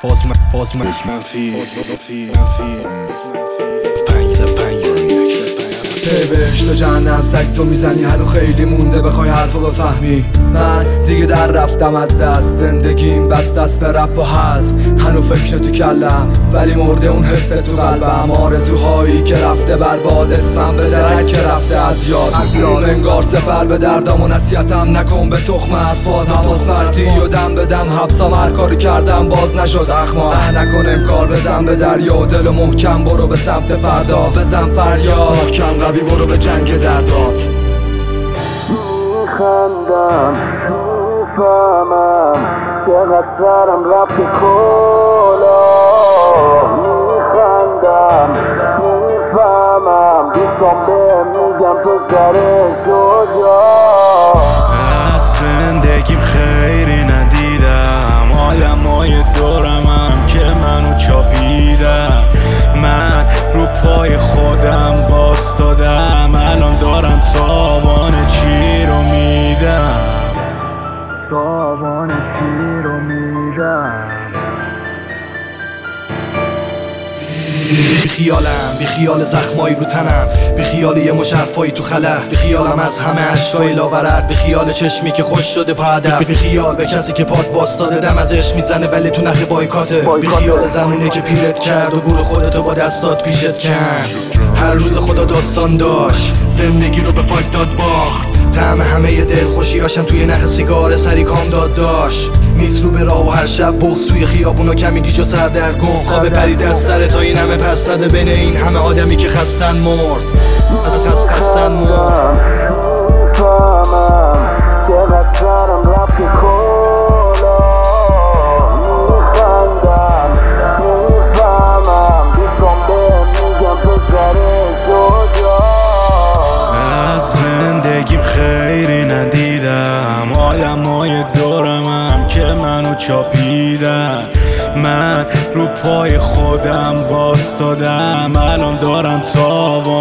فاز منفی بهشت و جهنم سگ تو میزنی هنو خیلی مونده بخوای حرفو بفهمی. من دیگه در رفتم از دست، زندگیم بست است به رپ و حذف. هنو فکر تو کلم ولی مرده اون حس تو قلبم. آرزوهایی که رفته برباد، اسمم به درک که رفته از یاد. انگار سفر به دردم و نصیحتم نکن به تخم حرفات. حواس مرتی و دم به دم حبسام هر کاری کردم باز نشد اخما. نکن امکار بزن به دریا و دل محکم برو به سمت فردا. بزن فریاد محکم قوی برو به جنگ دردات. میخندم میفهمم چقدر سرم رفت کلا. میخندم میفهمم دوستان بهم میگم تو سر کجا. از زندگیم خیری ندیدم، آدمای دورمم که منو چاپیدم. من رو پای خودم واسطادم، الان دارم تاوان چی رو میدم. تاوان چی رو میدم. بی خیال زخمایی رو تنم، بی خیال یه مشرفایی تو خلا، بی خیالم از همه اشکای لاورد، بی خیال چشمی که خوش شده پا هدف، بی خیال به کسی که پات باستاده دم ازش میزنه ولی تو نخ بایکاته، بی خیال زمونه که پیرت کرد و گور خودتو با دستات پیشت کرد. هر روز خدا داستان داشت، زندگی رو به فاک داد باخت. طعم همه دل خوشیاشم توی نخ سیگار سری کام داشت. نیست رو به راه و هر شب بغض توی خیابون و کمی گیج و سردرگم. خواب پرید از سر تا این همه پس زده بین این همه آدمی که خستن مرد. از خستن مرد. میفهمم چقدر سرم رفت کلا. میخندم میفهمم دوستان بهم میگم تو سر کجا. از زندگیم خیری ندیدم، آدمای دورمم که منو چاپیدن. من رو پای خودم واسطادم، الان دارم تاوان